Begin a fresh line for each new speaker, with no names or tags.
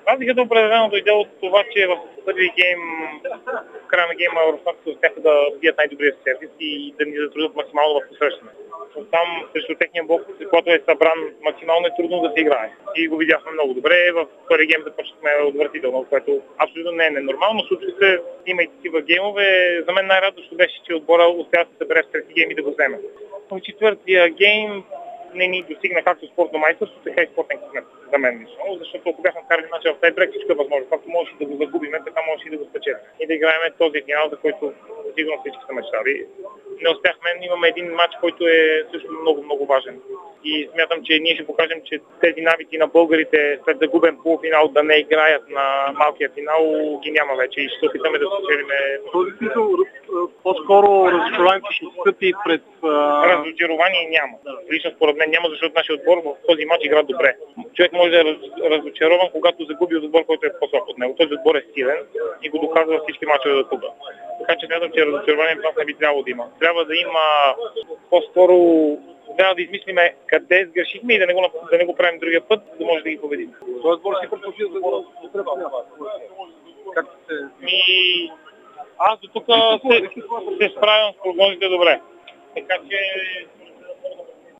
Разликата определено дойде от това, че в първи гейм, в края на гейма, руснаците успяха да бият най-добрия сервис и да ни затруднят максимално в посрещане. Там срещу техния блок, когато е събран, максимално е трудно да се играе. И го видяхме много добре. В първи гейм започнахме отвратително, което абсолютно не е ненормално. Случва се, има и такива геймове. За мен най-радостно беше, че отбора успя да се събере в трети гейм и да го вземе. В четвъртия гейм не ни достигна както спортно майсторство, така и спортен късмет за мен лично, защото ако бяхме карали начал в тайбрек, всичко е възможно. Както можеш да го загубим, така можеш и да го спечелим. И да играем този финал, за който сигурно всички са мечтали. Не успяхме, имаме един матч, който е също много важен. И смятам, че ние ще покажем, че тези навици на българите след загубен полуфинал да не играят на малкия финал ги няма вече и ще се опитаме да спечелим.
Този смисъл по-скоро разочарованието ще стъпи пред...
Разочарование няма. Лично според мен няма, защото нашия отбор в този матч игра добре. Човек може да е разочарован, когато загуби от отбор, който е по-слаб от него. Този отбор е силен и го доказва във всички мачове до тук. Така че смятам, че разочарование в нас не би трябвало да има. Трябва да има по-скоро... Трябва да измислиме къде сгрешихме и да не го правим другия път, за да може да ги победим.
Този отбор си предпочита за как се...
Аз до тук се справям с прогнозите добре. Така че